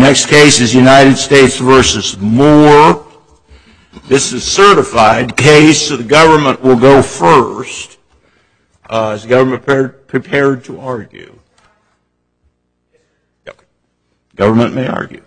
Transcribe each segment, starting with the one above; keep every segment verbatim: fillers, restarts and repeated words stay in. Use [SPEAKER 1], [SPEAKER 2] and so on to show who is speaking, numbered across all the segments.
[SPEAKER 1] next case is United States versus Moore. This is a certified case, so the government will go first. Uh, is the government prepared, prepared to argue? Okay. Government may argue.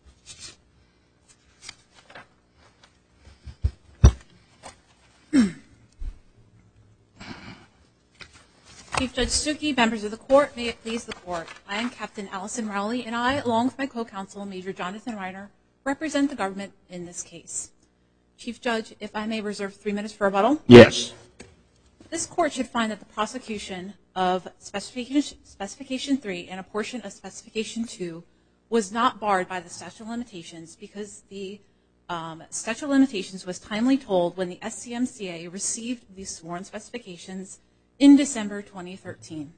[SPEAKER 2] Chief Judge Stuckey, members of the court, may it please the court. I am Captain Allison Rowley, and I, along with my co-counsel, Major Jonathan Reiner, represent the government in this case. Chief Judge, if I may reserve three minutes for rebuttal?
[SPEAKER 1] Yes.
[SPEAKER 2] This court should find that the prosecution of Specification, specification three and a portion of Specification two was not barred by the statute of limitations because the um, statute of limitations was timely told when the S C M C A received these sworn specifications in December twenty thirteen.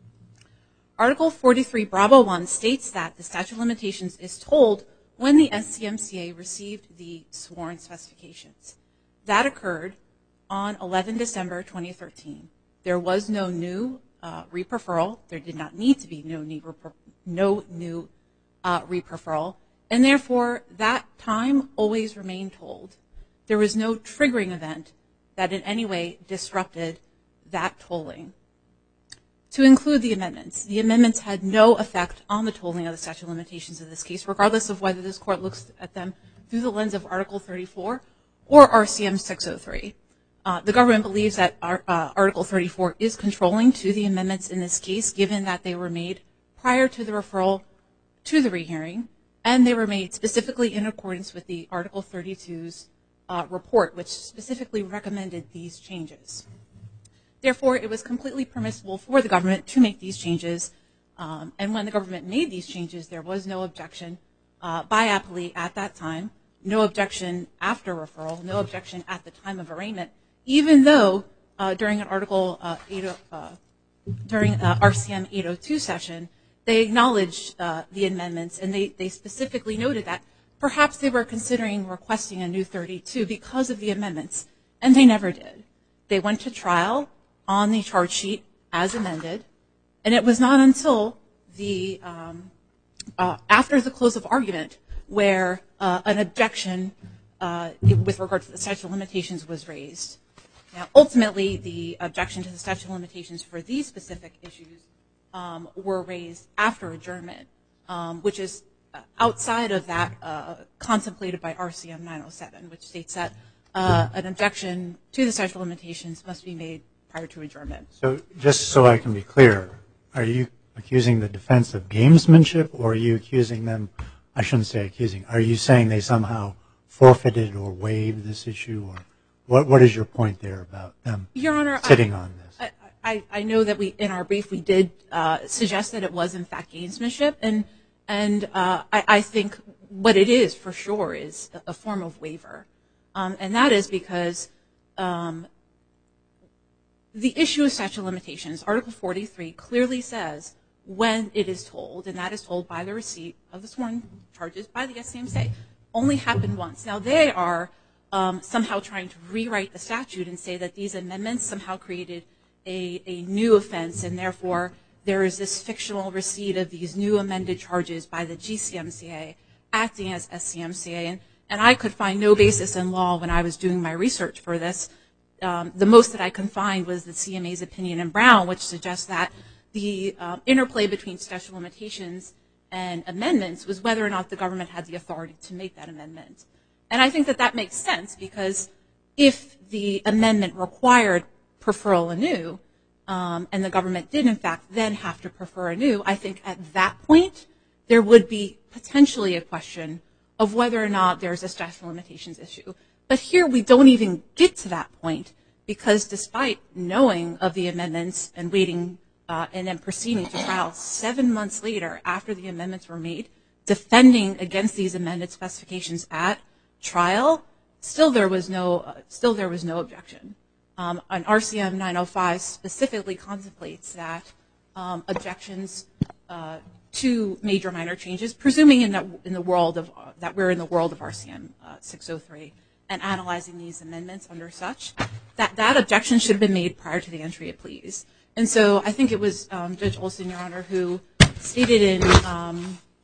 [SPEAKER 2] Article forty-three, Bravo one states that the statute of limitations is told when the S C M C A received the sworn specifications. That occurred on eleven December twenty thirteen. There was no new uh, repreferral. There did not need to be no new, reper- no new uh, repreferral, and therefore that time always remained told. There was no triggering event that in any way disrupted that tolling. To include the amendments, the amendments had no effect on the tolling of the statute of limitations in this case, regardless of whether this court looks at them through the lens of Article thirty-four or R C M six oh three. Uh, the government believes that our, uh, Article thirty-four is controlling to the amendments in this case, given that they were made prior to the referral to the rehearing, and they were made specifically in accordance with the Article thirty-two's uh, report, which specifically recommended these changes. Therefore, it was completely permissible for the government to make these changes, um, and when the government made these changes, there was no objection uh, by appellee at that time, no objection after referral, no objection at the time of arraignment, even though uh, during an Article uh, eight, uh, during uh, R C M eight oh two session, they acknowledged uh, the amendments, and they, they specifically noted that perhaps they were considering requesting a new thirty-two because of the amendments, and they never did. They went to trial on the charge sheet as amended, and it was not until the um, uh, after the close of argument where uh, an objection uh, with regard to the statute of limitations was raised. Now, ultimately, the objection to the statute of limitations for these specific issues um, were raised after adjournment, um, which is outside of that uh, contemplated by R C M nine oh seven, which states that uh, an objection to the statute of limitations must be made prior to adjournment.
[SPEAKER 3] So just so I can be clear, are you accusing the defense of gamesmanship, or are you accusing them, I shouldn't say accusing, are you saying they somehow forfeited or waived this issue, or what? what is your point there about them
[SPEAKER 2] Your Honor,
[SPEAKER 3] sitting
[SPEAKER 2] I,
[SPEAKER 3] on this?
[SPEAKER 2] I, I, I know that we, in our brief, we did uh, suggest that it was in fact gamesmanship, and and uh, I, I think what it is for sure is a form of waiver, um, and that is because um, the issue of statute of limitations, Article forty-three, clearly says when it is told, and that is told by the receipt of the sworn charges by the S C M C A, only happened once. Now, they are um, somehow trying to rewrite the statute and say that these amendments somehow created a, a new offense, and therefore there is this fictional receipt of these new amended charges by the G C M C A acting as S C M C A. And, and I could find no basis in law when I was doing my research for this. Um, the most that I could find was the C M A's opinion in Brown, which suggests that the uh, interplay between statute of limitations and amendments was whether or not the government had the authority to make that amendment. And I think that that makes sense, because if the amendment required preferral anew, um, and the government did in fact then have to prefer anew, I think at that point there would be potentially a question of whether or not there's a statute of limitations issue. But here we don't even get to that point, because despite knowing of the amendments and waiting uh, and then proceeding to trial seven months later after the amendments were made, defending against these amended specifications at trial, still there was no uh, still there was no objection. Um, and R C M nine oh five specifically contemplates that um, objections uh, to major minor changes, presuming in the, in the world of uh, that we're in the world of R C M uh, six oh three and analyzing these amendments under such, that that objection should have been made prior to the entry of pleas. And so I think it was um, Judge Olson, Your Honor, who stated in um,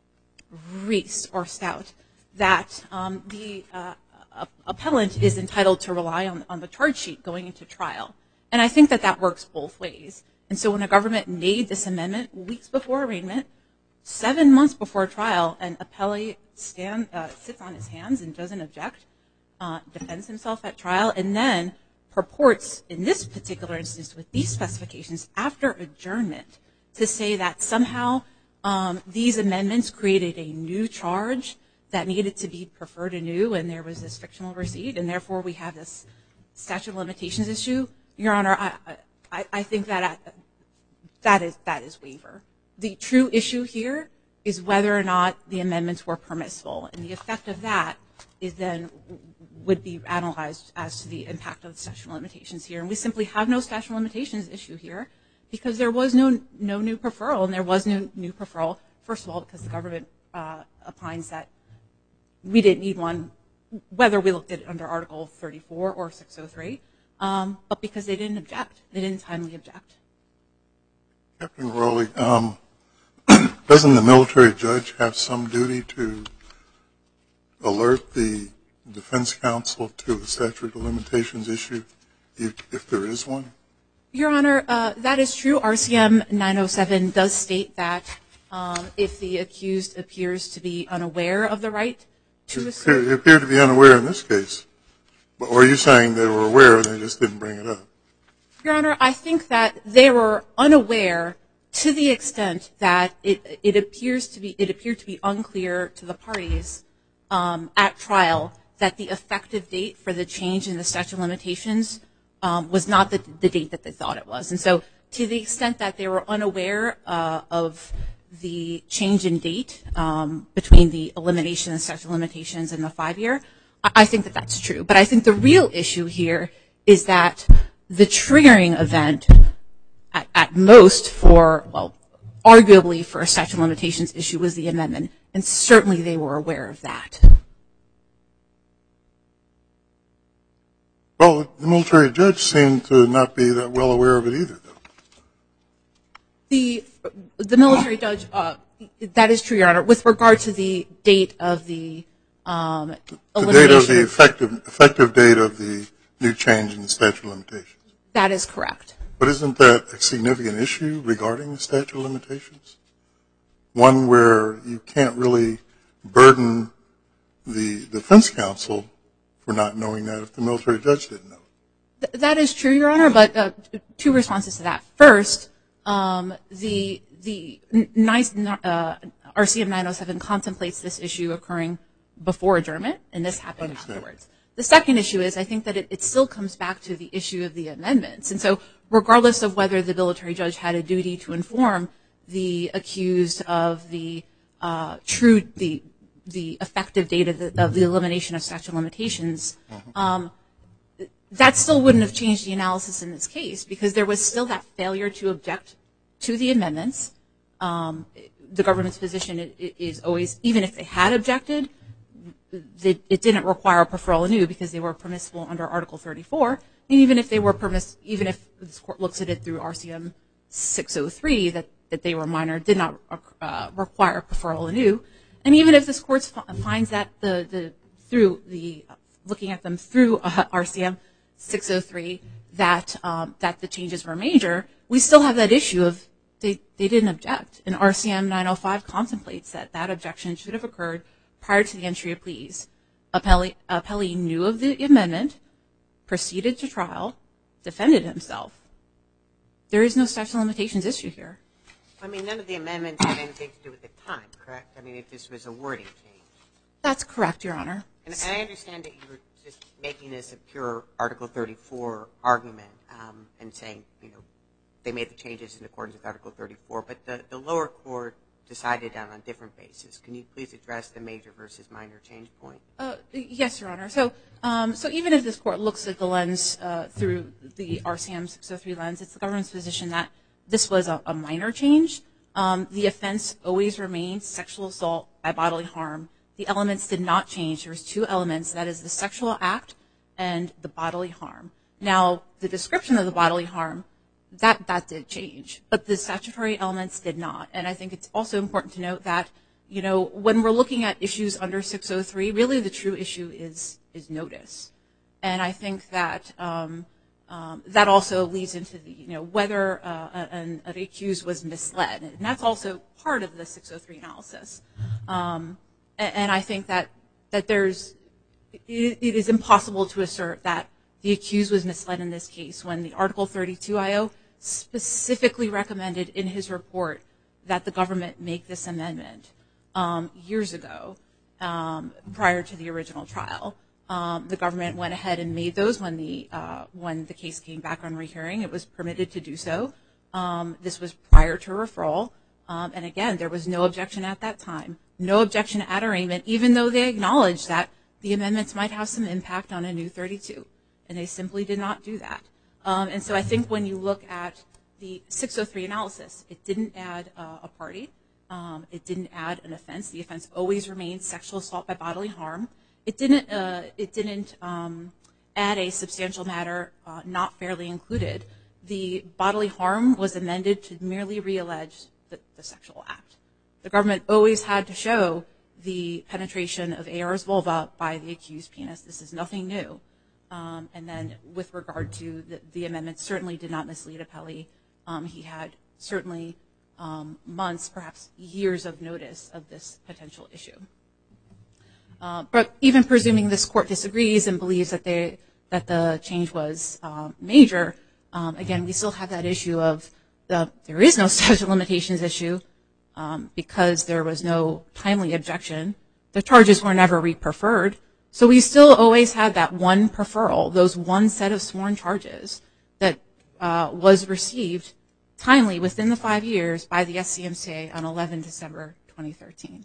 [SPEAKER 2] Reese or Stout that um, the uh, appellant is entitled to rely on, on the charge sheet going into trial. And I think that that works both ways. And so when a government made this amendment weeks before arraignment, seven months before trial, and appellee stand, uh, sits on his hands and doesn't object, uh, defends himself at trial, and then purports in this particular instance with these specifications after adjournment to say that somehow um, these amendments created a new charge that needed to be preferred anew, and there was this fictional receipt, and therefore we have this statute of limitations issue. Your Honor, I, I, I think that that is that is waiver. The true issue here is whether or not the amendments were permissible, and the effect of that is then would be analyzed as to the impact of the statute of limitations here. And we simply have no statute of limitations issue here because there was no no new preferral, and there was no new preferral, first of all, because the government uh, opines that we didn't need one, whether we looked at it under Article thirty-four or six oh three, um, but because they didn't object. They didn't timely object.
[SPEAKER 4] Captain Rowley, um, doesn't the military judge have some duty to alert the defense counsel to the statute of limitations issue if, if there is one?
[SPEAKER 2] Your Honor, uh, that is true. R C M nine oh seven does state that um, if the accused appears to be unaware of the right to assert.
[SPEAKER 4] They appear to be unaware in this case. But are you saying they were aware and they just didn't bring it up?
[SPEAKER 2] Your Honor, I think that they were unaware to the extent that it, it appears to be it appeared to be unclear to the parties um, at trial that the effective date for the change in the statute of limitations um, was not the, the date that they thought it was. And so to the extent that they were unaware uh, of the change in date um, between the elimination of the statute of limitations and the five-year, I, I think that that's true. But I think the real issue here is that the triggering event at, at most for, well, arguably for a statute of limitations issue was the amendment, and certainly they were aware of that.
[SPEAKER 4] Well, the military judge seemed to not be that well aware of it either, though.
[SPEAKER 2] The the military judge, uh, that is true, Your Honor, with regard to the date of the um, elimination.
[SPEAKER 4] The date of the effective, effective date of the new change in the statute of limitations.
[SPEAKER 2] That is correct.
[SPEAKER 4] But isn't that a significant issue regarding the statute of limitations? One where you can't really burden the defense counsel for not knowing that if the military judge didn't know.
[SPEAKER 2] Th- that is true, Your Honor, but uh, two responses to that. First, um, the the nice, uh, R C M nine oh seven contemplates this issue occurring before adjournment, and this happened afterwards. The second issue is I think that it, it still comes back to the issue of the amendments. And so regardless of whether the military judge had a duty to inform the accused of the uh, true, the the effective date of the, of the elimination of statute of limitations, um, that still wouldn't have changed the analysis in this case because there was still that failure to object to the amendments. Um, the government's position is always, even if they had objected, it didn't require a preferral anew because they were permissible under Article thirty-four. And even if they were permiss, even if this court looks at it through R C M six oh three, that, that they were minor, did not uh, require preferral anew. And even if this court finds that the, the through the looking at them through uh, R C M six oh three that um, that the changes were major, we still have that issue of they, they didn't object. And R C M nine oh five contemplates that that objection should have occurred prior to the entry of pleas. Appellee, appellee knew of the amendment, proceeded to trial, defended himself. There is no statute of limitations issue here.
[SPEAKER 5] I mean, none of the amendments had anything to do with the time, correct? I mean, if this was a wording change.
[SPEAKER 2] That's correct, Your Honor.
[SPEAKER 5] And, and I understand that you were just making this a pure Article thirty-four argument um, and saying, you know, they made the changes in accordance with Article thirty-four, but the, the lower court decided on a different basis. Can you please address the major versus minor change point?
[SPEAKER 2] Uh, yes, Your Honor. So, um, so even if this court looks at the lens uh, through the R C M six oh three lens, it's the government's position that this was a, a minor change. Um, the offense always remains sexual assault by bodily harm. The elements did not change. There was two elements, that is the sexual act and the bodily harm. Now, the description of the bodily harm, that, that did change, but the statutory elements did not. And I think it's also important to note that you know, when we're looking at issues under six oh three, really the true issue is is notice. And I think that um, um, that also leads into the, you know, whether uh, an, an accused was misled. And that's also part of the six oh three analysis. Um, and, and I think that, that there's, it, it is impossible to assert that the accused was misled in this case when the Article thirty-two I O specifically recommended in his report that the government make this amendment um, years ago um, prior to the original trial. Um, the government went ahead and made those when the uh, when the case came back on rehearing. It was permitted to do so. Um, this was prior to referral. Um, and again, there was no objection at that time, no objection at arraignment, even though they acknowledged that the amendments might have some impact on a new thirty-two. And they simply did not do that. Um, and so I think when you look at the six oh three analysis, it didn't add uh, a party. Um, it didn't add an offense. The offense always remained sexual assault by bodily harm. It didn't. Uh, it didn't um, add a substantial matter uh, not fairly included. The bodily harm was amended to merely reallege the, the sexual act. The government always had to show the penetration of A R's vulva by the accused penis. This is nothing new. Um, and then with regard to the, the amendment, certainly did not mislead appellee. Um, he had certainly um, months, perhaps years of notice of this potential issue. Uh, but even presuming this court disagrees and believes that they that the change was um, major, um, again, we still have that issue of the, there is no statute of limitations issue um, because there was no timely objection. The charges were never re-preferred. So we still always had that one preferral, those one set of sworn charges that uh, was received timely within the five years by the S C M C A on eleven December twenty thirteen.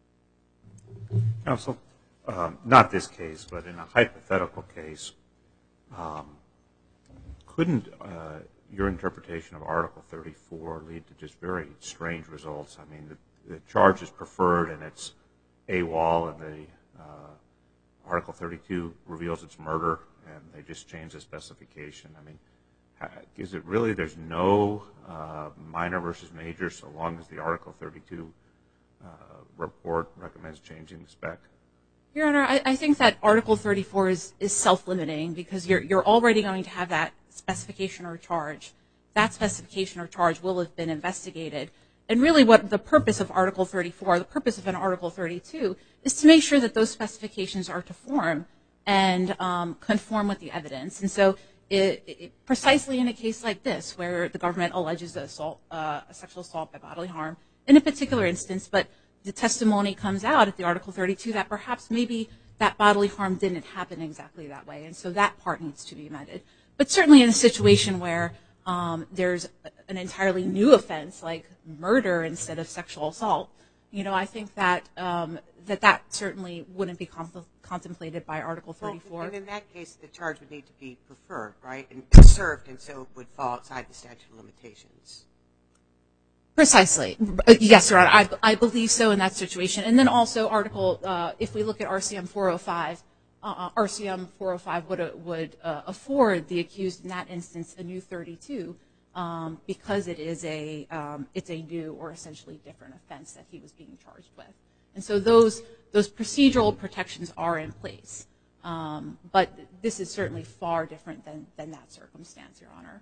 [SPEAKER 6] Counsel, um, not this case, but in a hypothetical case, um, couldn't uh, your interpretation of Article thirty-four lead to just very strange results? I mean, the, the charge is preferred and it's AWOL, and the uh, Article thirty-two reveals it's murder, and they just change the specification. I mean, is it really there's no uh, minor versus major so long as the Article thirty-two uh, report recommends changing the spec?
[SPEAKER 2] Your Honor, I, I think that Article thirty-four is, is self-limiting because you're, you're already going to have that specification or charge. That specification or charge will have been investigated. And really what the purpose of Article thirty-four, the purpose of an Article thirty-two, is to make sure that those specifications are to form and um, conform with the evidence. And so it, it, precisely in a case like this where the government alleges assault, uh, a sexual assault by bodily harm in a particular instance, but the testimony comes out at the Article thirty-two that perhaps maybe that bodily harm didn't happen exactly that way. And so that part needs to be amended. But certainly in a situation where um, there's an entirely new offense like murder instead of sexual assault, you know, I think that um, that, that certainly wouldn't be com- contemplated by Article thirty-four.
[SPEAKER 5] Well, and in that case, the charge would need to be preferred, right, and served, and so it would fall outside the statute of limitations.
[SPEAKER 2] Precisely. Yes, Your Honor. I, I believe so in that situation. And then also Article, uh, if we look at R C M four oh five, uh, R C M four oh five would, would uh, afford the accused in that instance a new thirty-two um, because it is a, um, it's a new or essentially different offense that he was being charged with. And so those, those procedural protections are in place. Um, but this is certainly far different than, than that circumstance, Your Honor.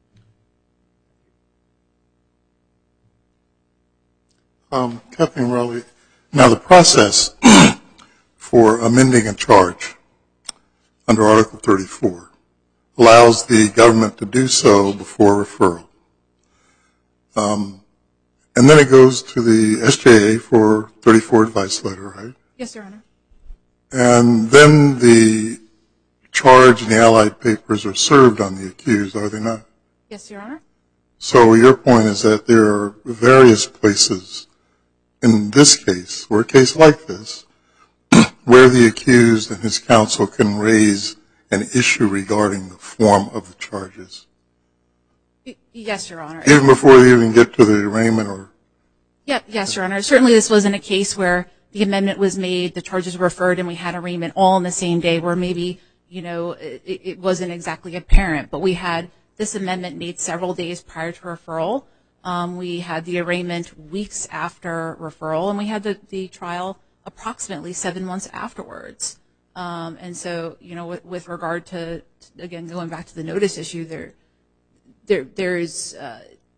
[SPEAKER 4] Um, Kathleen Rowley, now the process for amending a charge under Article thirty-four allows the government to do so before referral. Um, and then it goes to the S J A for thirty-four advice letter, right?
[SPEAKER 2] Yes, Your Honor.
[SPEAKER 4] And then the charge and the allied papers are served on the accused, are they not?
[SPEAKER 2] Yes, Your Honor.
[SPEAKER 4] So your point is that there are various places in this case, or a case like this, where the accused and his counsel can raise an issue regarding the form of the charges.
[SPEAKER 2] Yes, Your Honor.
[SPEAKER 4] Even before they even get to the arraignment or?
[SPEAKER 2] Yeah, yes, Your Honor. Certainly this wasn't a case where the amendment was made, the charges were referred, and we had arraignment all in the same day where maybe, you know, it, it wasn't exactly apparent. But we had this amendment made several days prior to referral. Um, we had the arraignment weeks after referral, and we had the, the trial approximately seven months afterwards. Um, and so, you know, with, with regard to, again, going back to the notice issue, there, there, there is, uh,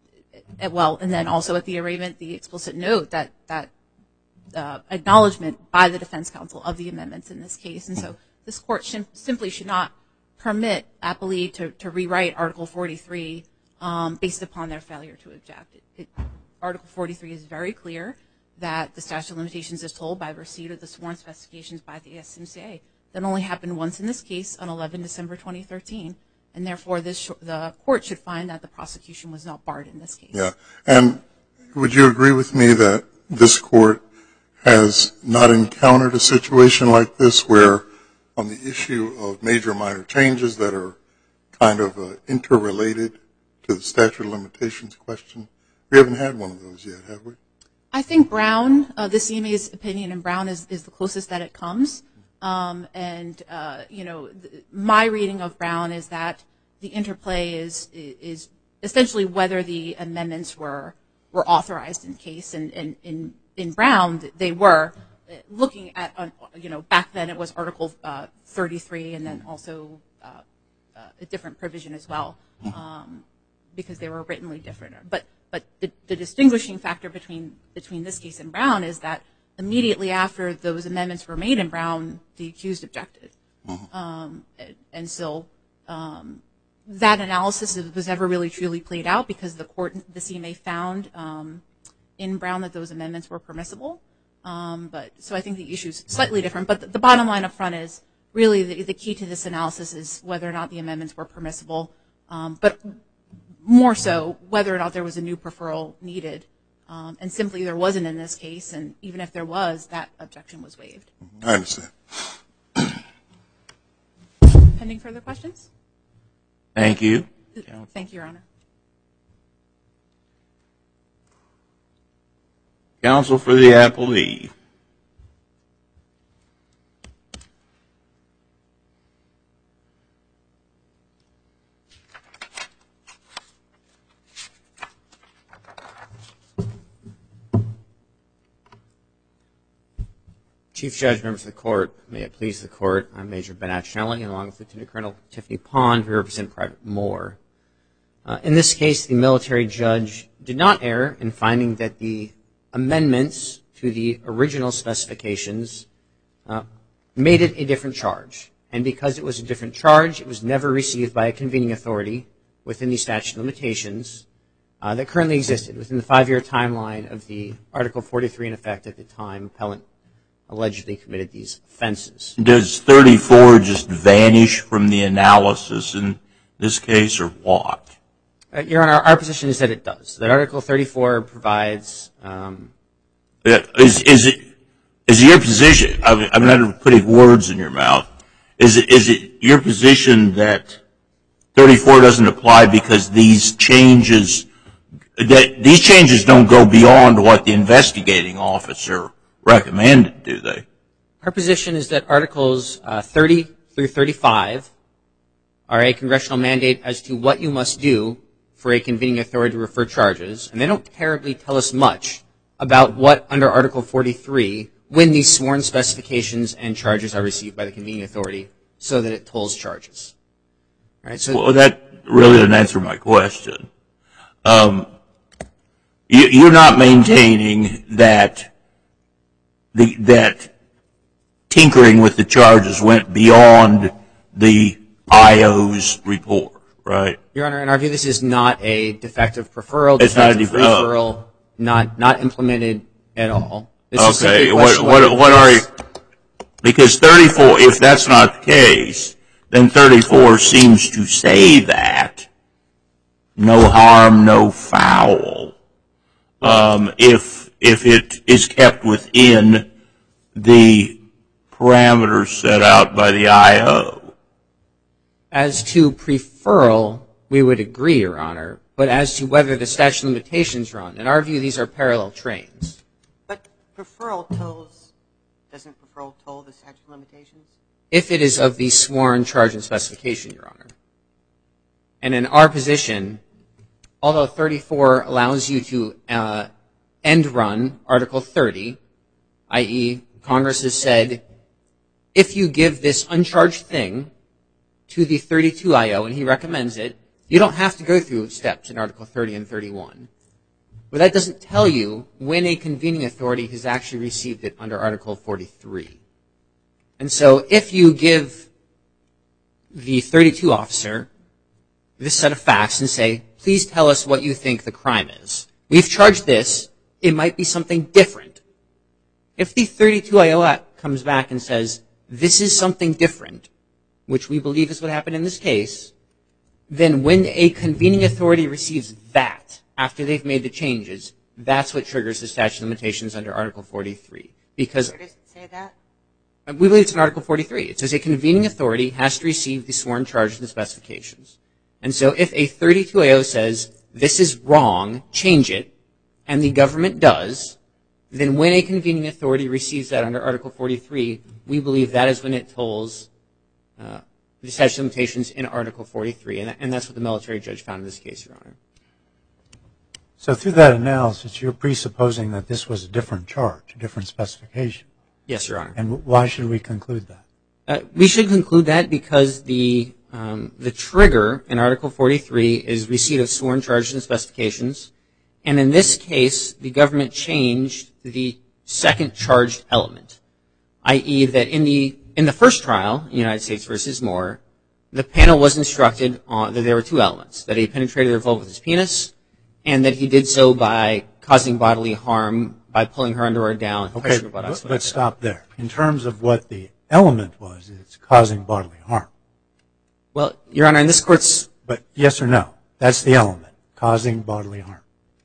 [SPEAKER 2] well, and then also at the arraignment, the explicit note that, that uh, acknowledgement by the defense counsel of the amendments in this case. And so this court sh- simply should not permit appellee to, to rewrite Article forty-three um, based upon their failure to object. It, it, Article forty-three is very clear that the statute of limitations is told by receipt of the sworn specifications by the S M C A. That only happened once in this case on eleven December twenty thirteen, and therefore this sh- the court should find that the prosecution was not barred in this case.
[SPEAKER 4] Yeah, and would you agree with me that this court has not encountered a situation like this where on the issue of major minor changes that are kind of uh, interrelated to the statute of limitations question? We haven't had one of those yet, have we?
[SPEAKER 2] I think Brown, uh, the C M A's opinion in Brown is, is the closest that it comes. Um, and, uh, you know, th- my reading of Brown is that the interplay is is essentially whether the amendments were were authorized in case. And, and in, in Brown, they were. Looking at, uh, you know, back then it was Article uh, thirty-three and then also uh, uh, a different provision as well, um, because they were writtenly different. But but the, the distinguishing factor between between this case and Brown is that immediately after those amendments were made in Brown, the accused objected. Um, and, and so um, that analysis was never really truly played out because the court, the C M A found um, in Brown that those amendments were permissible. Um, but so I think the issue is slightly different. But the, the bottom line up front is really the, the key to this analysis is whether or not the amendments were permissible, um, but more so whether or not there was a new referral needed. Um, and simply there wasn't in this case, and even if there was, that objection was waived.
[SPEAKER 4] I understand.
[SPEAKER 2] Pending further questions?
[SPEAKER 1] Thank you.
[SPEAKER 2] Thank you, Your Honor.
[SPEAKER 1] Counsel for the appellee.
[SPEAKER 7] Chief Judge, members of the court, may it please the court, I'm Major Ben Accinelli, and along with Lieutenant Colonel Tiffany Pond, we represent Private Moore. Uh, in this case, the military judge did not err in finding that the amendments to the original specifications uh, made it a different charge. And because it was a different charge, it was never received by a convening authority within the statute of limitations uh, that currently existed within the five-year timeline of the Article forty-three in effect at the time appellant allegedly committed these offenses.
[SPEAKER 1] Does thirty-four just vanish from the analysis in this case, or what?
[SPEAKER 7] Uh, Your Honor, our position is that it does. That Article thirty-four provides... Um,
[SPEAKER 1] is, is it is your position, I'm, I'm not putting words in your mouth, is it is it your position that thirty-four doesn't apply because these changes, that these changes don't go beyond what the investigating officer recommended, do they?
[SPEAKER 7] Our position is that Articles uh, thirty through thirty-five are a congressional mandate as to what you must do for a convening authority to refer charges, and they don't terribly tell us much about what under Article forty-three, when these sworn specifications and charges are received by the convening authority so that it tolls charges. All right, so
[SPEAKER 1] well, that really doesn't answer my question. Um, you, you're not maintaining that the, that tinkering with the charges went beyond the I O's report, right?
[SPEAKER 7] Your Honor, in our view, this is not a defective referral.
[SPEAKER 1] It's not a
[SPEAKER 7] defective
[SPEAKER 1] def-
[SPEAKER 7] referral, not not implemented at all. This is
[SPEAKER 1] Okay,
[SPEAKER 7] simply a
[SPEAKER 1] what
[SPEAKER 7] question
[SPEAKER 1] what
[SPEAKER 7] whether
[SPEAKER 1] what are you?
[SPEAKER 7] this-
[SPEAKER 1] Because thirty-four, if that's not the case, then thirty-four seems to say that no harm, no foul. Um, if if it is kept within the parameters set out by the I O.
[SPEAKER 7] As to preferral, we would agree, Your Honor. But as to whether the statute of limitations run, in our view, these are parallel trains.
[SPEAKER 5] But preferral tolls, doesn't preferral toll the statute of limitations?
[SPEAKER 7] If it is of the sworn charge and specification, Your Honor. And in our position, although thirty-four allows you to uh, end run Article thirty, that is, Congress has said, if you give this uncharged thing to the thirty-two I O, and he recommends it, you don't have to go through steps in Article thirty and thirty-one. But that doesn't tell you when a convening authority has actually received it under Article forty-three. And so if you give the thirty-two officer this set of facts and say, please tell us what you think the crime is. We've charged this. It might be something different. If the thirty-two I O comes back and says, this is something different, which we believe is what happened in this case, then when a convening authority receives that after they've made the changes, that's what triggers the statute of limitations under Article forty-three. Because
[SPEAKER 5] Where does it say that?
[SPEAKER 7] we believe it's in Article forty-three. It says a convening authority has to receive the sworn charges and specifications. And so if a thirty-two I O says, this is wrong, change it, and the government does, then when a convening authority receives that under Article forty-three, we believe that is when it tolls uh, the statute of limitations in Article forty-three. And, and that's what the military judge found in this case, Your Honor.
[SPEAKER 3] So through that analysis, you're presupposing that this was a different charge, a different specification.
[SPEAKER 7] Yes, Your Honor.
[SPEAKER 3] And why should we conclude that?
[SPEAKER 7] Uh, we should conclude that because the um, the trigger in Article forty-three is receipt of sworn charges and specifications. And in this case, the government changed the second charged element, that is that in the in the first trial, United States versus Moore, the panel was instructed on that there were two elements, that he penetrated her vulva with his penis, and that he did so by causing bodily harm by pulling her underwear down.
[SPEAKER 3] Okay, but, but stop there. In terms of what the element was, it's causing bodily harm.
[SPEAKER 7] Well, Your Honor, in this court's...
[SPEAKER 3] But yes or no, that's the element, causing bodily harm.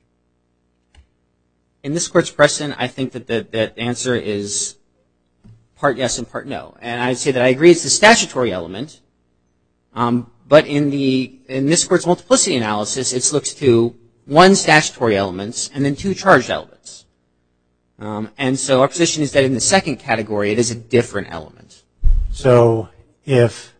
[SPEAKER 7] In this court's precedent, I think that the that answer is part yes and part no. And I'd say that I agree it's the statutory element, um, but in the in this court's multiplicity analysis, it looks to one statutory elements and then two charged elements. Um, and so our position is that in the second category, it is a different element.
[SPEAKER 3] So if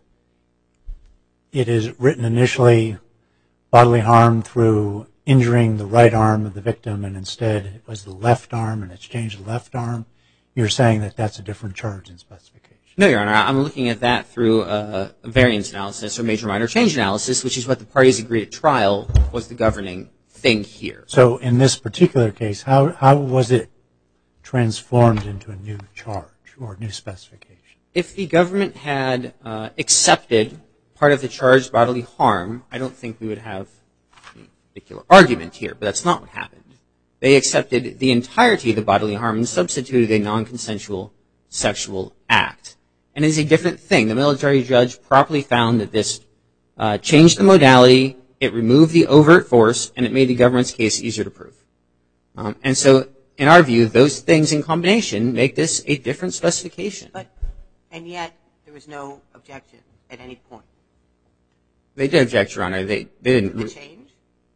[SPEAKER 3] it is written initially bodily harm through injuring the right arm of the victim and instead it was the left arm and it's changed the left arm, you're saying that that's a different charge and specification?
[SPEAKER 7] No, Your Honor. I'm looking at that through a variance analysis or major minor change analysis, which is what the parties agreed at trial was the governing thing here.
[SPEAKER 3] So in this particular case, how, how was it transformed into a new charge or new specification?
[SPEAKER 7] If the government had uh, accepted part of the charged bodily harm, I don't think we would have a particular argument here, but that's not what happened. They accepted the entirety of the bodily harm and substituted a non-consensual sexual act. And it is a different thing. The military judge properly found that this uh, changed the modality, it removed the overt force, and it made the government's case easier to prove. Um, and so, in our view, those things in combination make this a different specification.
[SPEAKER 5] But, and yet, there was no objection at any point.
[SPEAKER 7] They did object, Your Honor. They, they didn't.
[SPEAKER 5] The change?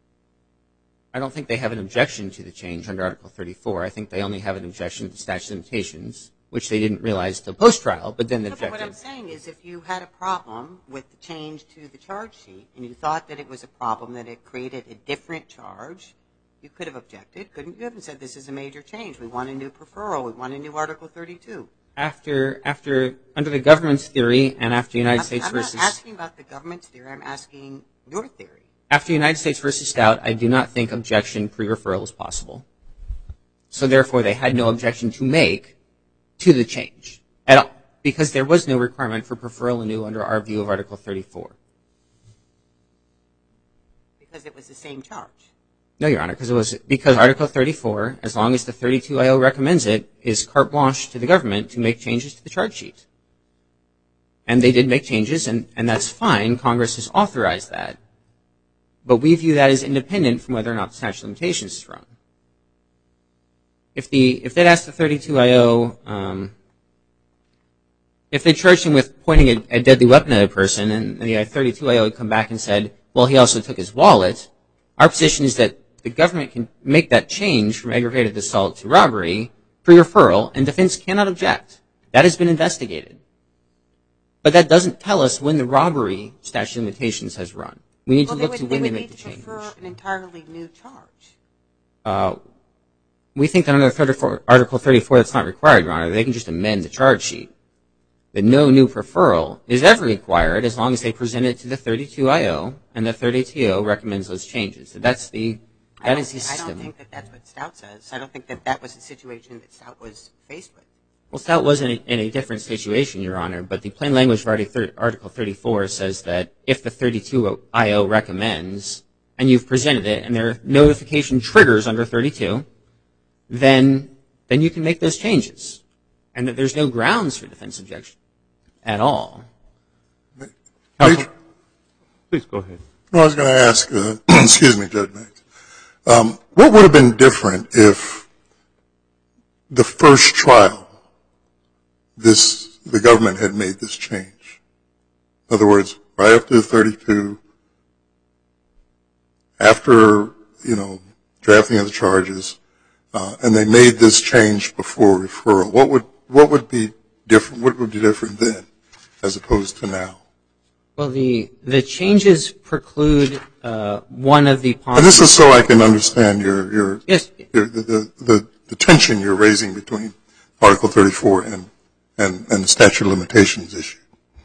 [SPEAKER 7] I don't think they have an objection to the change under Article thirty-four. I think they only have an objection to the statute of limitations, which they didn't realize until post-trial, but then they
[SPEAKER 5] No,
[SPEAKER 7] objected.
[SPEAKER 5] but what I'm saying is if you had a problem with the change to the charge sheet and you thought that it was a problem, that it created a different charge, you could have objected, couldn't you have, and said this is a major change. We want a new preferral. We want a new Article thirty-two.
[SPEAKER 7] After, after, under the government's theory and after United
[SPEAKER 5] I'm,
[SPEAKER 7] States
[SPEAKER 5] I'm
[SPEAKER 7] versus...
[SPEAKER 5] not asking about the government's theory. I'm asking your theory.
[SPEAKER 7] After United States versus Stout, I do not think objection pre-referral is possible. So therefore, they had no objection to make to the change at all, because there was no requirement for preferral anew under our view of Article thirty-four.
[SPEAKER 5] Because it was the same charge.
[SPEAKER 7] No, Your Honor, because it was because Article thirty-four, as long as the thirty-two I O recommends it, is carte blanche to the government to make changes to the charge sheet. And they did make changes, and, and that's fine. Congress has authorized that. But we view that as independent from whether or not the statute of limitations is run. If the if they'd asked the thirty-two I O, um, if they charged him with pointing a, a deadly weapon at a person, and the thirty-two I O had come back and said, well, he also took his wallet, our position is that the government can make that change from aggravated assault to robbery pre-referral, and defense cannot object. That has been investigated. But that doesn't tell us when the robbery statute of limitations has run. We need
[SPEAKER 5] well,
[SPEAKER 7] to look
[SPEAKER 5] would,
[SPEAKER 7] to when they,
[SPEAKER 5] they
[SPEAKER 7] make
[SPEAKER 5] the
[SPEAKER 7] the change.
[SPEAKER 5] They would need to prefer an entirely new charge.
[SPEAKER 7] Uh, we think that under thirty-four, Article thirty-four that's not required, Your Honor. They can just amend the charge sheet. That no new referral is ever required as long as they present it to the thirty-two I O and the thirty-two I O recommends those changes. So that's the, that is the system.
[SPEAKER 5] I don't think that that's what Stout says. I don't think that that was the situation that Stout was faced with.
[SPEAKER 7] Well, Stout wasn't in a different situation, Your Honor, but the plain language of Article thirty-four says that if the thirty-two I O recommends and you've presented it and there are notification triggers under thirty-two, then then you can make those changes. And that there's no grounds for defense objection at all.
[SPEAKER 4] Major,
[SPEAKER 6] Please go ahead.
[SPEAKER 4] I was going to ask, uh, excuse me, Judge Mays, um, what would have been different if the first trial, this the government had made this change? In other words, right after the thirty-two, after, you know, drafting of the charges, uh, and they made this change before referral, what would What would be different? What would be different then, as opposed to now?
[SPEAKER 7] Well, the the changes preclude uh, one of the possible.
[SPEAKER 4] And this is so I can understand your your,
[SPEAKER 7] yes.
[SPEAKER 4] your the, the the the tension you're raising between Article thirty-four and and and the statute of limitations issue.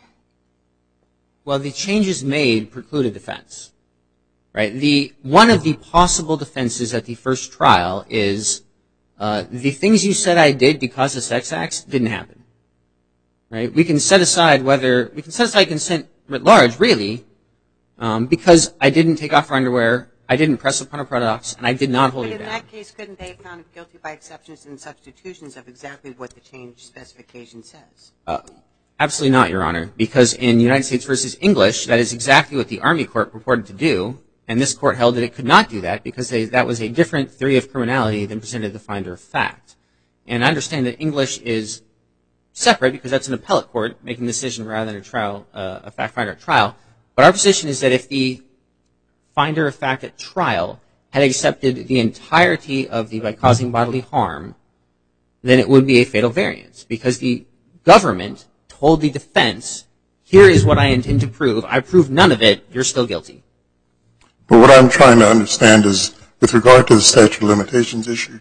[SPEAKER 7] Well, the changes made preclude a defense, right? The one of the possible defenses at the first trial is. Uh, the things you said I did because of sex acts didn't happen, right? We can set aside whether, we can set aside consent writ large, really, um, because I didn't take off her underwear, I didn't press upon her products, and I did not hold
[SPEAKER 5] but
[SPEAKER 7] her down.
[SPEAKER 5] But in that case, couldn't they have found him guilty by exceptions and substitutions of exactly what the change specification says?
[SPEAKER 7] Uh, absolutely not, Your Honor, because in United States versus English, that is exactly what the Army Court purported to do. And this court held that it could not do that because they, that was a different theory of criminality than presented the finder of fact. And I understand that English is separate because that's an appellate court making the decision rather than a trial, uh, a fact finder at trial. But our position is that if the finder of fact at trial had accepted the entirety of the by causing bodily harm, then it would be a fatal variance because the government told the defense, here is what I intend to prove. I proved none of it. You're still guilty.
[SPEAKER 4] But what I'm trying to understand is, with regard to the statute of limitations issue,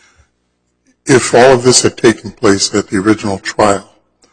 [SPEAKER 4] if all of this had taken place at the original trial,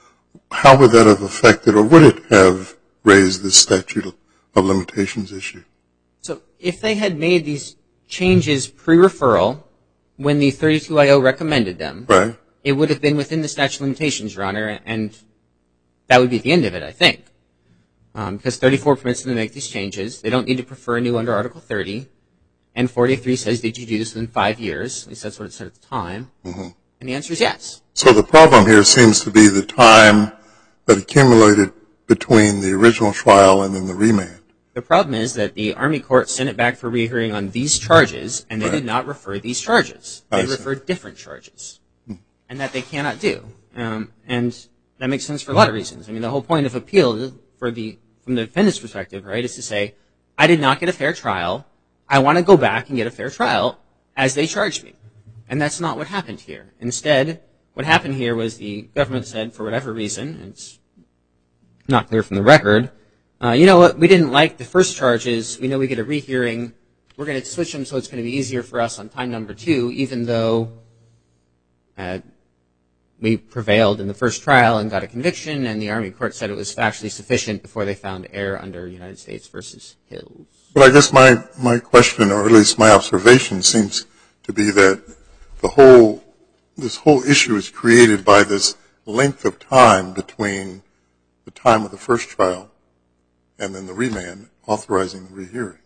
[SPEAKER 4] how would that have affected, or would it have raised the statute of limitations issue?
[SPEAKER 7] So if they had made these changes pre-referral when the thirty-two I O recommended them,
[SPEAKER 4] right,
[SPEAKER 7] it would have been within the statute of limitations, Your Honor, and that would be the end of it, I think. Um, because thirty-four permits them to make these changes. They don't need to prefer a new under Article thirty. And forty-three says, did you do this within five years? At least that's what it said at the time. Mm-hmm. And the answer is yes.
[SPEAKER 4] So the problem here seems to be the time that accumulated between the original trial and then the remand.
[SPEAKER 7] The problem is that the Army Court sent it back for rehearing on these charges, and they
[SPEAKER 4] right.
[SPEAKER 7] did not refer these charges. They
[SPEAKER 4] I see.
[SPEAKER 7] referred different charges, hmm. and that they cannot do. Um, and that makes sense for a lot of reasons. I mean, the whole point of appeal for the from the defendant's perspective, right, is to say, I did not get a fair trial. I want to go back and get a fair trial as they charged me. And that's not what happened here. Instead, what happened here was the government said, for whatever reason, it's not clear from the record, uh, you know what, we didn't like the first charges. We know we get a rehearing. We're going to switch them so it's going to be easier for us on time number two, even though uh, we prevailed in the first trial and got a conviction, and the Army Court said it was factually sufficient before they found error under United States versus Hills.
[SPEAKER 4] But I guess my, my question, or at least my observation, seems to be that the whole, this whole issue is created by this length of time between the time of the first trial and then the remand authorizing the rehearing.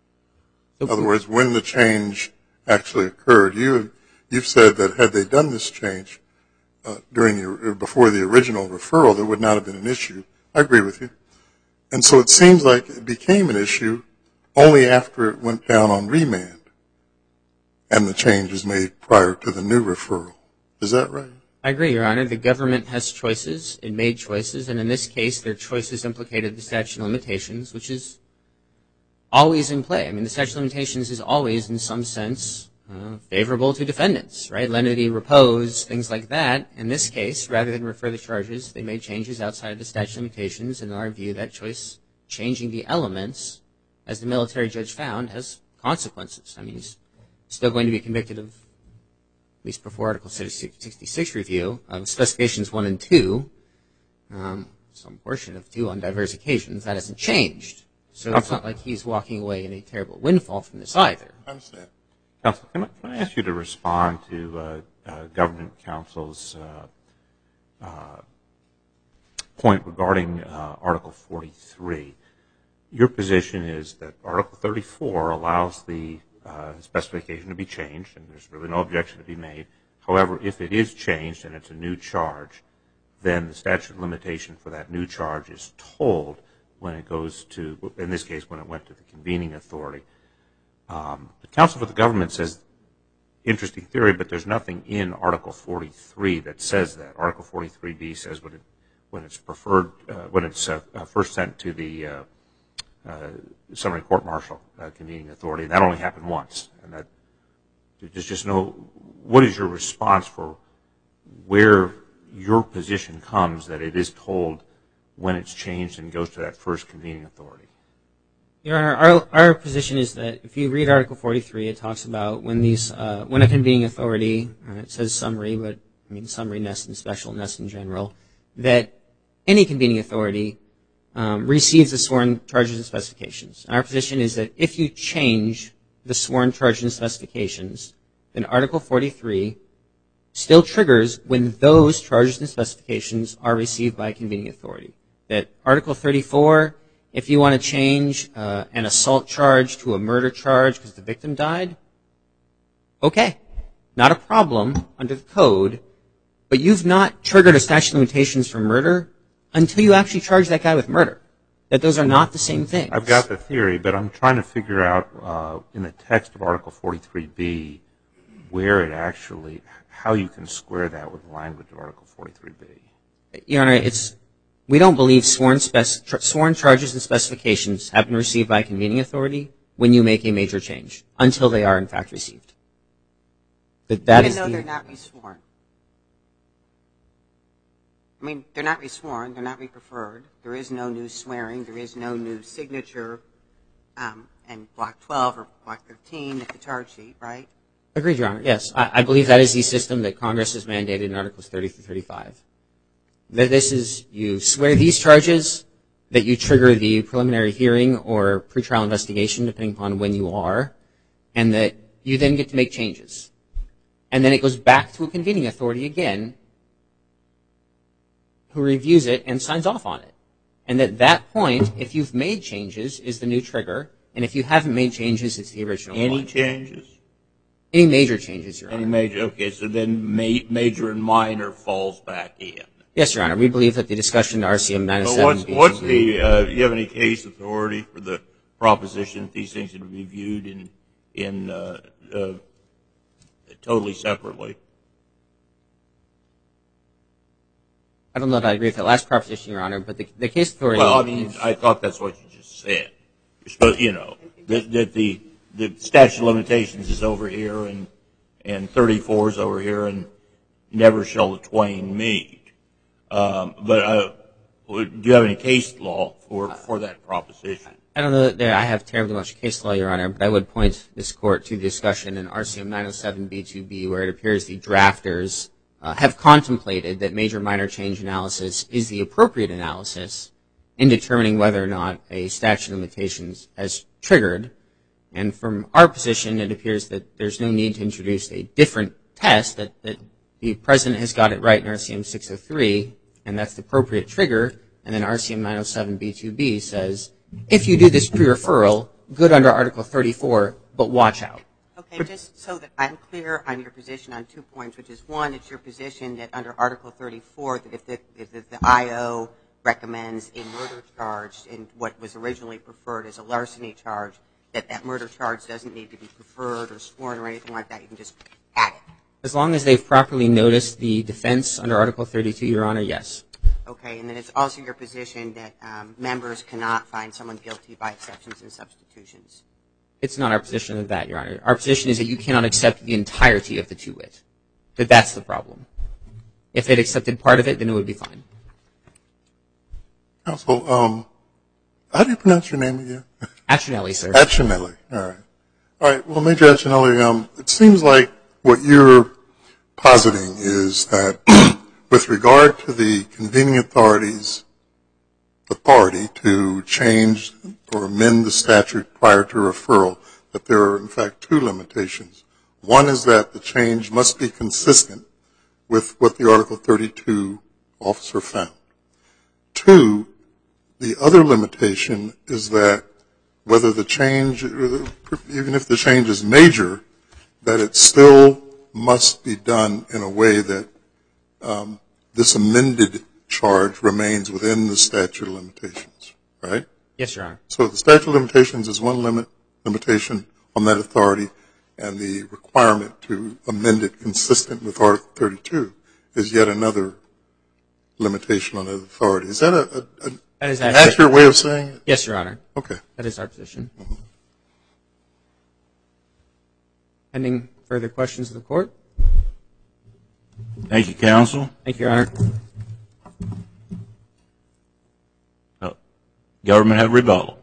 [SPEAKER 4] In other words, when the change actually occurred, you, you've said that had they done this change uh, during the, before the original referral, there would not have been an issue. I agree with you. And so it seems like it became an issue only after it went down on remand and the change was made prior to the new referral. Is that right?
[SPEAKER 7] I agree, Your Honor. The government has choices. It made choices. And in this case, their choices implicated the statute of limitations, which is always in play. I mean, the statute of limitations is always, in some sense, uh, favorable to defendants, right? Lenity, repose, things like that. In this case, rather than refer the charges, they made changes outside of the statute of limitations. And in our view, that choice, changing the elements, as the military judge found, has consequences. I mean, he's still going to be convicted of, at least before Article sixty-six review, of specifications one and two, um, some portion of two on diverse occasions. That hasn't changed. So it's not like he's walking away in a terrible windfall from this either.
[SPEAKER 4] I understand.
[SPEAKER 6] Counsel, can I, can I ask you to respond to uh, uh, government counsel's uh, uh, point regarding uh, Article forty-three? Your position is that Article thirty-four allows the uh, specification to be changed, and there's really no objection to be made. However, if it is changed and it's a new charge, then the statute of limitation for that new charge is told when it goes to, in this case, when it went to the convening authority. Um, the counsel for the government says, interesting theory, but there's nothing in Article forty-three that says that. Article forty-three B says when, it, when it's preferred, uh, when it's uh, uh, first sent to the uh, uh, summary court-martial uh, convening authority, and that only happened once. And that there's just no. What is your response for where your position comes that it is told when it's changed and goes to that first convening authority?
[SPEAKER 7] Your Honor, our, our position is that if you read Article forty-three, it talks about when these, uh, when a convening authority, uh, it says summary, but I mean summary, nest, and special, nest, and general, that any convening authority um, receives the sworn charges and specifications. And our position is that if you change the sworn charges and specifications, then Article forty-three still triggers when those charges and specifications are received by a convening authority. That Article thirty-four, if you want to change uh, an assault charge to a murder charge because the victim died, okay, not a problem under the code, but you've not triggered a statute of limitations for murder until you actually charge that guy with murder. That those are not the same things.
[SPEAKER 6] I've got the theory, but I'm trying to figure out uh, in the text of Article forty-three B where it actually, how you can square that with the language of Article forty-three B.
[SPEAKER 7] Your Honor, it's, we don't believe sworn, spec- tr- sworn charges and specifications have been received by a convening authority when you make a major change, until they are in fact received. That, that
[SPEAKER 5] Even
[SPEAKER 7] is
[SPEAKER 5] though
[SPEAKER 7] the,
[SPEAKER 5] they're not resworn. I mean, they're not resworn, they're not re-preferred, there is no new swearing, there is no new signature, um, and Block twelve or Block thirteen at the charge sheet, right?
[SPEAKER 7] Agreed, Your Honor, yes. I, I believe that is the system that Congress has mandated in Articles thirty through thirty-five. That this is, you swear these charges, that you trigger the preliminary hearing or pretrial investigation, depending upon when you are, and that you then get to make changes. And then it goes back to a convening authority again, who reviews it and signs off on it. And at that point, if you've made changes, is the new trigger, and if you haven't made changes, it's the original
[SPEAKER 1] Any
[SPEAKER 7] one.
[SPEAKER 1] changes?
[SPEAKER 7] Any major changes, Your
[SPEAKER 1] Any
[SPEAKER 7] Honor.
[SPEAKER 1] major? Okay, so then ma- major and minor falls back in.
[SPEAKER 7] Yes, Your Honor. We believe that the discussion to R C M nine oh
[SPEAKER 1] But
[SPEAKER 7] seven
[SPEAKER 1] what's,
[SPEAKER 7] B
[SPEAKER 1] what's
[SPEAKER 7] two B
[SPEAKER 1] the, uh, do you have any case authority for the proposition that these things should be viewed in, in, uh, uh, totally separately?
[SPEAKER 7] I don't know that I agree with that last proposition, Your Honor, but the, the case authority...
[SPEAKER 1] Well, I mean,
[SPEAKER 7] is,
[SPEAKER 1] I thought that's what you just said. You're supposed, you know, that, that the, the statute of limitations is over here and, and thirty-four is over here and never shall the twain meet. Um, but, uh, do you have any case law for, for that proposition?
[SPEAKER 7] I don't know that there, I have terribly much case law, Your Honor, but I would point this court to the discussion in R C M nine oh seven B two B where it appears the drafters uh, have contemplated that major-minor change analysis is the appropriate analysis in determining whether or not a statute of limitations has triggered. And from our position, it appears that there's no need to introduce a different test, that, that the President has got it right in R C M six oh three, and that's the appropriate trigger, and then R C M nine oh seven B two B says, if you do this pre-referral, good under Article thirty-four, but watch out.
[SPEAKER 5] Okay, just so that I'm clear on your position on two points, which is one, it's your position that under Article thirty-four, that if the, if the I O recommends a murder charge in what was originally preferred as a larceny charge, that that murder charge doesn't need to be preferred or sworn or anything like that, you can just add it.
[SPEAKER 7] As long as they've properly noticed the defense under Article thirty-two, Your Honor, yes.
[SPEAKER 5] Okay, and then it's also your position that um, members cannot find someone guilty by exceptions and substitutions.
[SPEAKER 7] It's not our position of that, Your Honor. Our position is that you cannot accept the entirety of the two-wit. That that's the problem. If they'd accepted part of it, then it would be fine.
[SPEAKER 4] Counsel, um, how do you pronounce your name again?
[SPEAKER 7] Achinelli, sir.
[SPEAKER 4] Achinelli. All right. All right. Well, Major Achinelli, um, it seems like what you're positing is that with regard to the convening authority's authority to change or amend the statute prior to referral, that there are, in fact, two limitations. One is that the change must be consistent with what the Article thirty-two officer found. Two, the other limitation is that whether the change, even if the change is major, that it still must be done in a way that um, this amended charge remains within the statute of limitations, right?
[SPEAKER 7] Yes, Your Honor.
[SPEAKER 4] So the statute of limitations is one limit limitation on that authority, and the requirement to amend it consistent with Article thirty-two is yet another limitation on that authority. Is that a, a, a
[SPEAKER 7] That is
[SPEAKER 4] an
[SPEAKER 7] accurate.
[SPEAKER 4] accurate way of saying it?
[SPEAKER 7] Yes, Your Honor.
[SPEAKER 4] Okay.
[SPEAKER 7] That is our position.
[SPEAKER 4] Mm-hmm.
[SPEAKER 7] Pending further questions of the court?
[SPEAKER 1] Thank you, counsel.
[SPEAKER 7] Thank you, Your Honor.
[SPEAKER 1] Oh, government have rebuttal.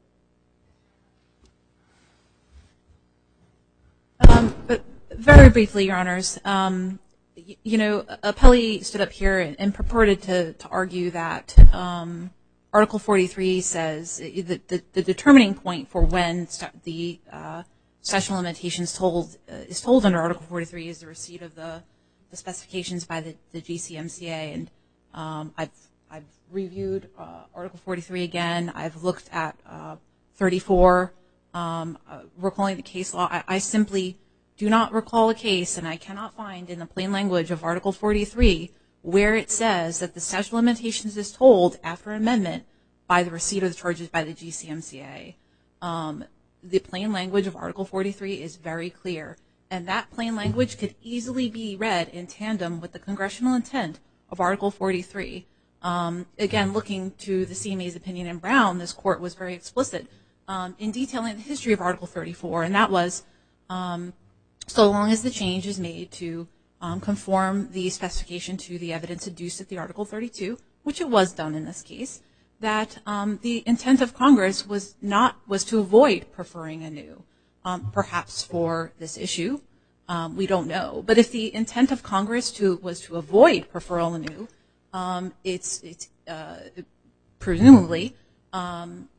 [SPEAKER 2] Um, but very briefly, Your Honors, um, y- you know, Appelli stood up here and, and purported to, to argue that um, Article forty-three says that the, the determining point for when st- the uh, statute of limitations told, uh, is told under Article forty-three is the receipt of the, the specifications by the, the G C M C A. And um, I've, I've reviewed uh, Article forty-three again. I've looked at uh, thirty-four. Um, uh, recalling the case law, I, I simply do not recall a case, and I cannot find in the plain language of Article forty-three where it says that the statute of limitations is told after amendment by the receipt of the charges by the G C M C A. Um, the plain language of Article forty-three is very clear, and that plain language could easily be read in tandem with the congressional intent of Article forty-three. Um, again, looking to the C M A's opinion in Brown, this court was very explicit Um, in detailing the history of Article thirty-four, and that was um, so long as the change is made to um, conform the specification to the evidence adduced at the Article thirty-two, which it was done in this case, that um, the intent of Congress was not was to avoid preferring anew, um, perhaps for this issue. Um, we don't know, but if the intent of Congress to was to avoid preferral anew, um, it's it's uh, presumably. Um,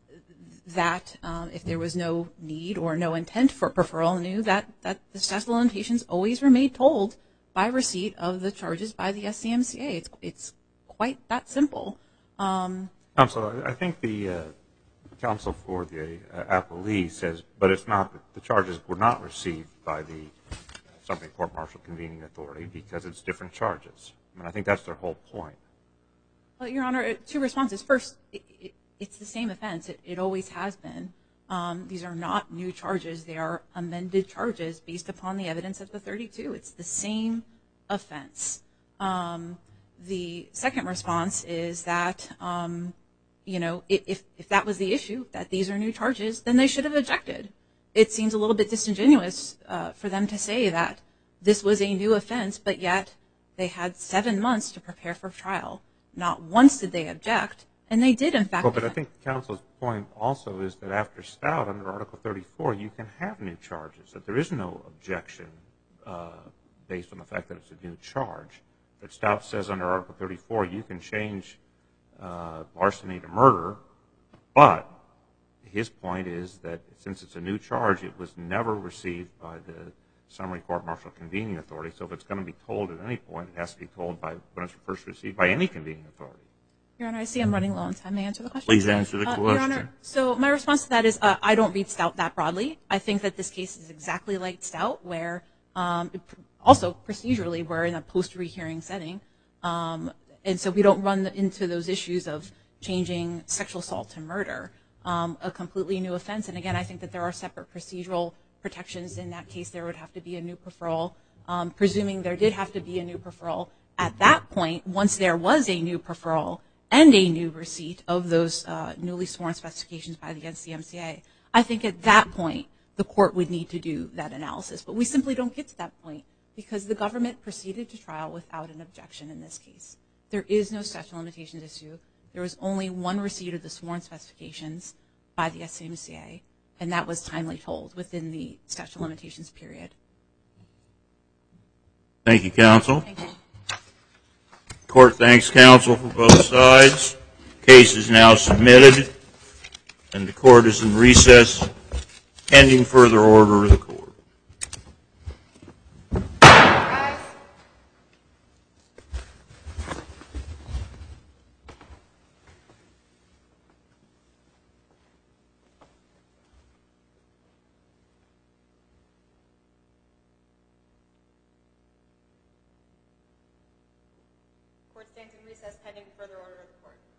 [SPEAKER 2] that um, if there was no need or no intent for preferral anew, that, that the statute of limitations always were made told by receipt of the charges by the S C M C A. It's it's quite that simple. Um,
[SPEAKER 6] Counsel, I think the uh, counsel for the uh, appellee says, but it's not, the charges were not received by the Supreme Court Martial Convening Authority because it's different charges. I mean, I think that's their whole point.
[SPEAKER 2] well, Your Honor, two responses. First, it, it, it's the same offense. It, it always has been. Um, these are not new charges. They are amended charges based upon the evidence of the thirty-two. It's the same offense. Um, the second response is that, um, you know, if, if that was the issue, that these are new charges, then they should have objected. It seems a little bit disingenuous uh, for them to say that this was a new offense, but yet they had seven months to prepare for trial. Not once did they object. And they did, in fact.
[SPEAKER 6] Well, but I think counsel's point also is that after Stout, under Article thirty-four, you can have new charges, that there is no objection uh, based on the fact that it's a new charge. That Stout says under Article thirty-four, you can change uh, larceny to murder, but his point is that since it's a new charge, it was never received by the Summary Court Martial Convening Authority, so if it's going to be told at any point, it has to be told by when it's first received by any convening authority.
[SPEAKER 2] Your Honor, I see I'm running low on time. May I answer the question?
[SPEAKER 1] Please answer the
[SPEAKER 2] uh,
[SPEAKER 1] question.
[SPEAKER 2] Your Honor, so my response to that is uh, I don't read Stout that broadly. I think that this case is exactly like Stout, where um, also procedurally we're in a post-rehearing setting, um, and so we don't run into those issues of changing sexual assault to murder, um, a completely new offense. And again, I think that there are separate procedural protections. In that case, there would have to be a new preferral. Um, presuming there did have to be a new preferral, at that point, once there was a new preferral and a new receipt of those uh, newly sworn specifications by the N C M C A, I think at that point the court would need to do that analysis. But we simply don't get to that point because the government proceeded to trial without an objection in this case. There is no statute of limitations issue. there was only one receipt of the sworn specifications by the S C M C A, and that was timely told within the statute of limitations period.
[SPEAKER 1] Thank you, counsel.
[SPEAKER 2] Thank you.
[SPEAKER 1] Court thanks counsel for both sides. Case is now submitted, and the court is in recess pending further order of the court.
[SPEAKER 2] Court stands in recess pending further order of the court.